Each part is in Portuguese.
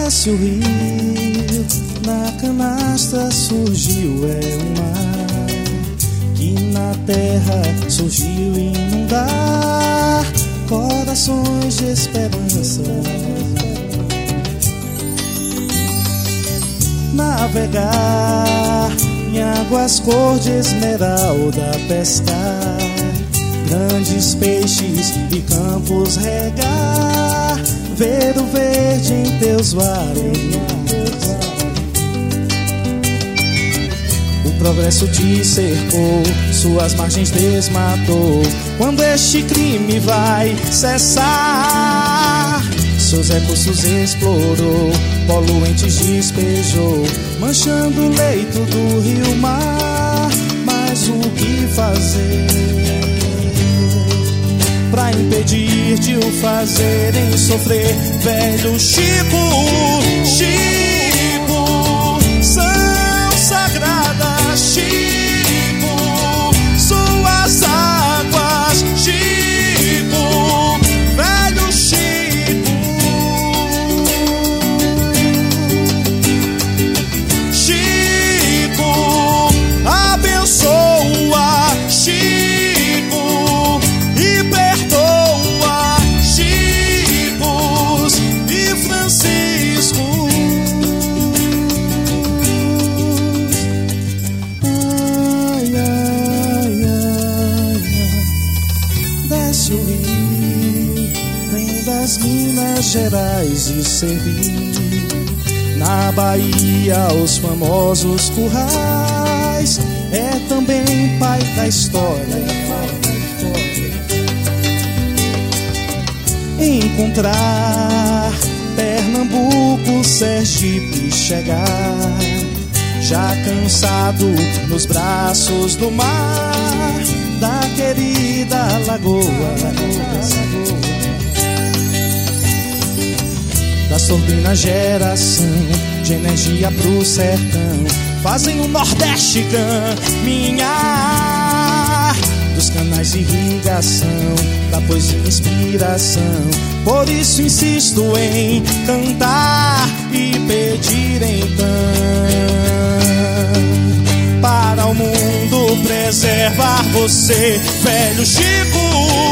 Desce o rio, na canastra surgiu um mar que na terra surgiu inundar corações de esperança. Navegar em águas cor de esmeralda, pescar grandes peixes e campos regar, ver o verde em teus mares. O progresso te cercou, suas margens desmatou. Quando este crime vai cessar? Seus recursos explorou, poluentes despejou, manchando o leito do rio-mar. Mas o que fazer pra impedir de o fazerem sofrer? Velho Chico, Chico, são sagradas, Chico, suas águas, Chico, velho Chico, Chico, abençoa, Chico, e perdoa, Chicos e Franciscos. Ai, ai, ai, ai. Desce o rio, vem das Minas Gerais e Sergipe. Na Bahia os famosos currais, é também pai da história. Encontrar Pernambuco, Sergipe, chegar já cansado nos braços do mar, da querida lagoa, das turbinas geração de energia pro sertão, fazem o Nordeste caminhar, dos canais de irrigação, da poesia e inspiração. Por isso insisto em cantar e pedir então, para o mundo preservar você. Velho Chico,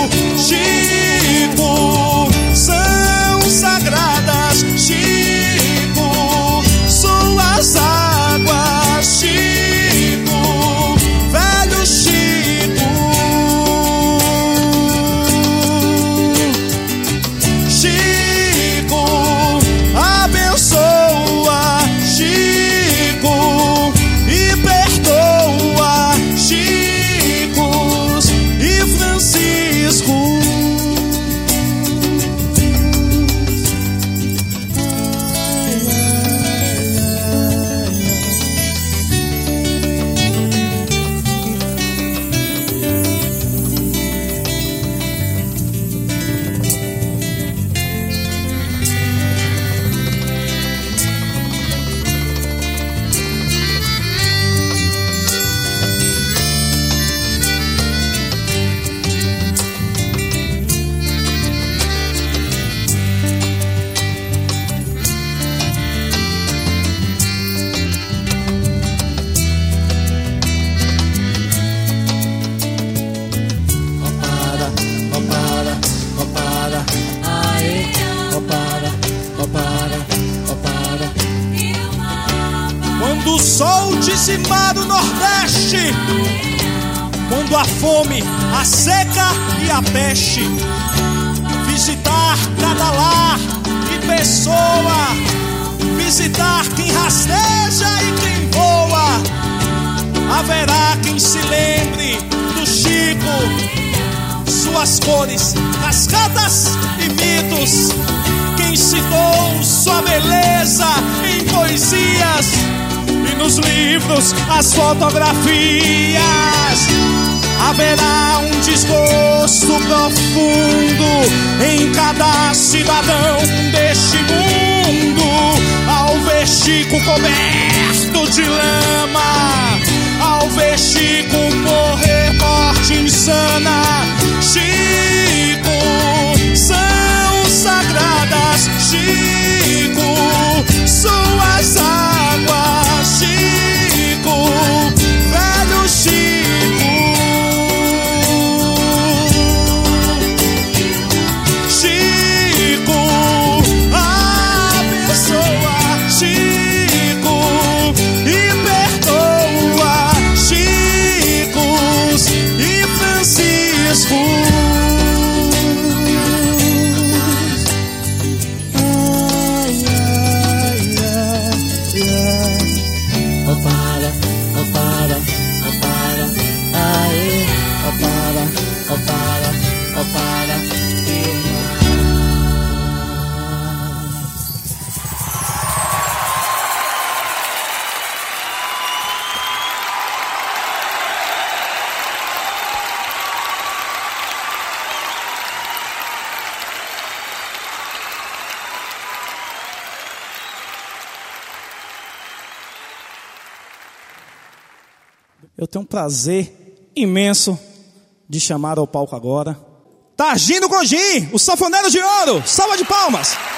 Chico, são sagradas, Chico, suas águas, Chico, velho Chico, Chico, abençoa, Chico, e perdoa, Chicos e Franciscos. Quando o sol dizimar o Nordeste, quando a fome, a seca e a peste visitar cada lar e pessoa, visitar quem rasteja e quem voa, haverá quem se lembre do Chico, suas cores, cascatas e mitos, quem citou sua beleza em poesias e nos livros, as fotografias. Haverá um desgosto profundo em cada cidadão deste mundo ao ver Chico coberto de lama, ao ver Chico morrer morte insana. Chico, são sagradas, Chico, Eu tenho um prazer imenso de chamar ao palco agora Targino Gondim, o sanfoneiro de ouro. Salva de palmas.